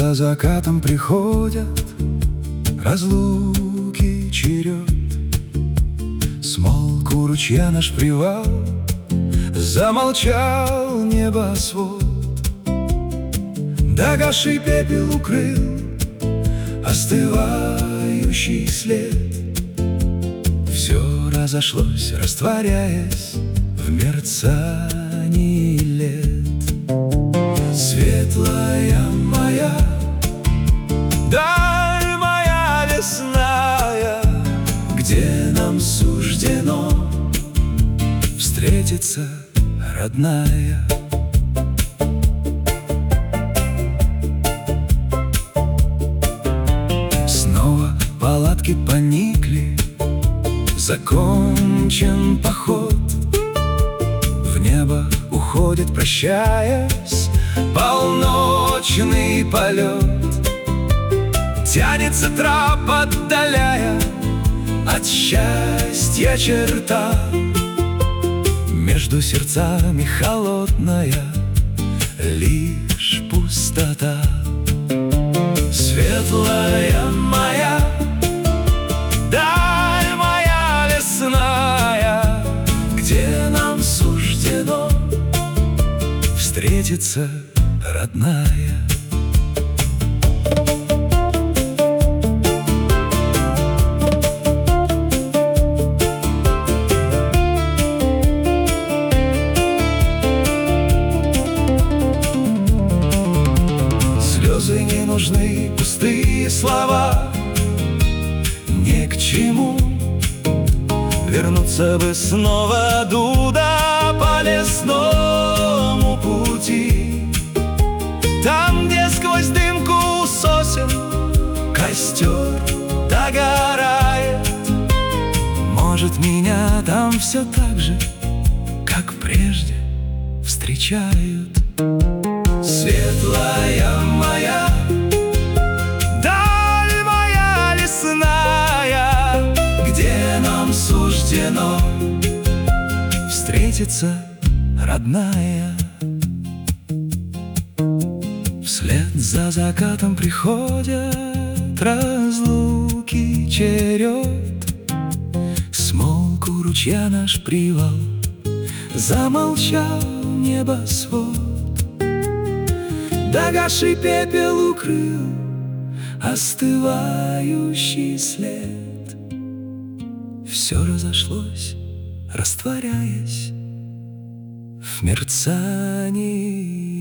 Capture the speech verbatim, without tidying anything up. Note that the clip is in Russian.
за закатом приходят разлуки черед. Смолк у ручья наш привал, замолчал небосвод. Догасший пепел укрыл остывающий след. Все разошлось, растворяясь в мерцании лет. Светлая моя даль, моя лесная, где нам суждено встретиться, родная. Снова палатки поникли, закончен поход. В небо уходит, прощаясь, полночный полет. Тянется трап, отдаляя от счастья черта. Между сердцами холодная лишь пустота. Светлая моя даль, моя лесная, где нам суждено встретиться, родная. Слезы не нужны, пустые слова ни к чему. Вернуться бы снова, дуда, по лесному пути. Там, где сквозь дымку сосен костер догорает. Может, меня там все так же, как прежде, встречают. Светлая моя даль, моя лесная, где нам суждено встретиться, родная. Вслед за закатом приходят разлуки черед. Смолк у ручья наш привал, замолчал небосвод. Догасший пепел укрыл остывающий след. Все разошлось, растворяясь в мерцании